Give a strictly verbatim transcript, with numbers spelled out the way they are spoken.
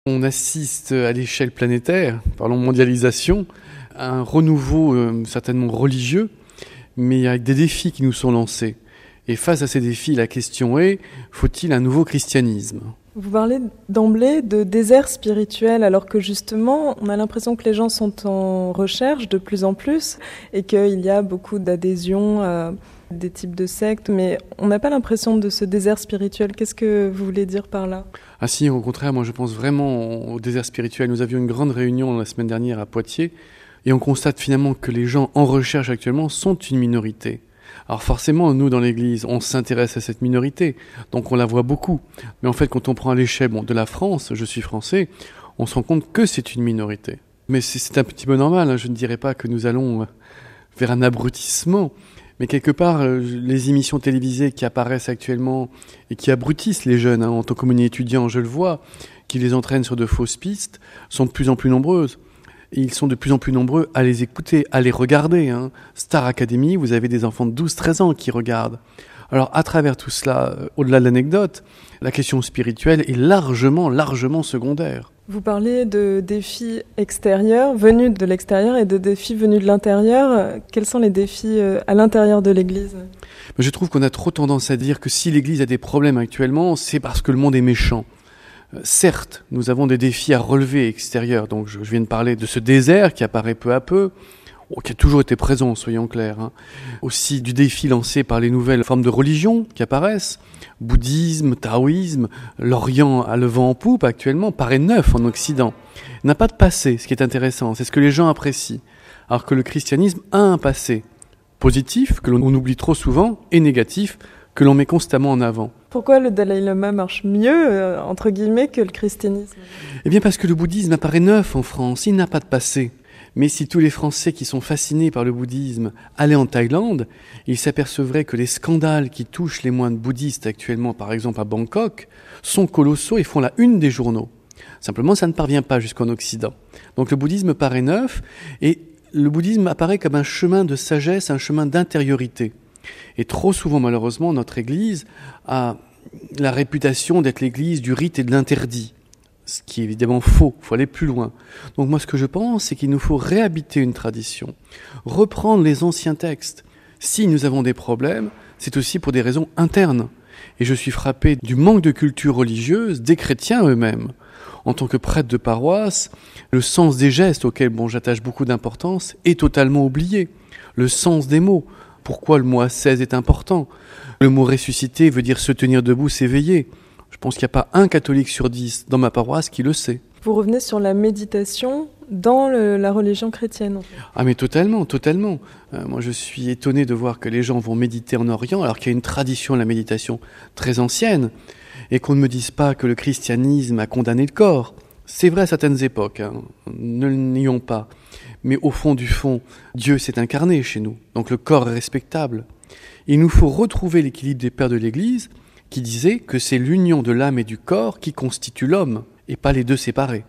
On assiste à l'échelle planétaire, parlons mondialisation, à un renouveau euh, certainement religieux, mais avec des défis qui nous sont lancés. Et face à ces défis, la question est, faut-il un nouveau christianisme ? Vous parlez d'emblée de désert spirituel, alors que justement, on a l'impression que les gens sont en recherche de plus en plus et qu'il y a beaucoup d'adhésions à des types de sectes, mais on n'a pas l'impression de ce désert spirituel. Qu'est-ce que vous voulez dire par là ? Ah si, au contraire, moi je pense vraiment au désert spirituel. Nous avions une grande réunion la semaine dernière à Poitiers et on constate finalement que les gens en recherche actuellement sont une minorité. Alors forcément, nous, dans l'Église, on s'intéresse à cette minorité, donc on la voit beaucoup. Mais en fait, quand on prend à l'échelle bon, de la France, je suis français, on se rend compte que c'est une minorité. Mais c'est, c'est un petit peu normal, hein. Je ne dirais pas que nous allons vers un abrutissement, mais quelque part, les émissions télévisées qui apparaissent actuellement et qui abrutissent les jeunes, hein, en tant que communauté étudiant, je le vois, qui les entraînent sur de fausses pistes, sont de plus en plus nombreuses. Et ils sont de plus en plus nombreux à les écouter, à les regarder. Hein. Star Academy, vous avez des enfants de douze treize ans qui regardent. Alors, à travers tout cela, euh, au-delà de l'anecdote, la question spirituelle est largement, largement secondaire. Vous parlez de défis extérieurs, venus de l'extérieur, et de défis venus de l'intérieur. Quels sont les défis à l'intérieur de l'Église ? Mais je trouve qu'on a trop tendance à dire que si l'Église a des problèmes actuellement, c'est parce que le monde est méchant. Certes, nous avons des défis à relever extérieurs. Donc, je viens de parler de ce désert qui apparaît peu à peu, qui a toujours été présent, soyons clairs. Hein. Aussi du défi lancé par les nouvelles formes de religion qui apparaissent. Bouddhisme, taoïsme, l'Orient a le vent en poupe actuellement, paraît neuf en Occident. Il n'a pas de passé, ce qui est intéressant, c'est ce que les gens apprécient. Alors que le christianisme a un passé positif, que l'on oublie trop souvent, et négatif, que l'on met constamment en avant. Pourquoi le Dalai Lama marche mieux, euh, entre guillemets, que le christianisme ? Eh bien parce que le bouddhisme apparaît neuf en France, il n'a pas de passé. Mais si tous les Français qui sont fascinés par le bouddhisme allaient en Thaïlande, ils s'apercevraient que les scandales qui touchent les moines bouddhistes actuellement, par exemple à Bangkok, sont colossaux et font la une des journaux. Simplement, ça ne parvient pas jusqu'en Occident. Donc le bouddhisme paraît neuf et le bouddhisme apparaît comme un chemin de sagesse, un chemin d'intériorité. Et trop souvent, malheureusement, notre Église a la réputation d'être l'Église du rite et de l'interdit. Ce qui est évidemment faux, il faut aller plus loin. Donc moi, ce que je pense, c'est qu'il nous faut réhabiter une tradition, reprendre les anciens textes. Si nous avons des problèmes, c'est aussi pour des raisons internes. Et je suis frappé du manque de culture religieuse des chrétiens eux-mêmes. En tant que prêtre de paroisse, le sens des gestes auxquels bon, j'attache beaucoup d'importance est totalement oublié. Le sens des mots. Pourquoi le mot ascèse est important ? Le mot ressusciter veut dire se tenir debout, s'éveiller. Je pense qu'il n'y a pas un catholique sur dix dans ma paroisse qui le sait. Vous revenez sur la méditation dans le, la religion chrétienne. En fait. Ah mais totalement, totalement. Euh, moi je suis étonné de voir que les gens vont méditer en Orient alors qu'il y a une tradition de la méditation très ancienne et qu'on ne me dise pas que le christianisme a condamné le corps. C'est vrai à certaines époques, hein, ne le nions pas. Mais au fond du fond, Dieu s'est incarné chez nous, donc le corps est respectable. Il nous faut retrouver l'équilibre des pères de l'Église qui disaient que c'est l'union de l'âme et du corps qui constitue l'homme, et pas les deux séparés.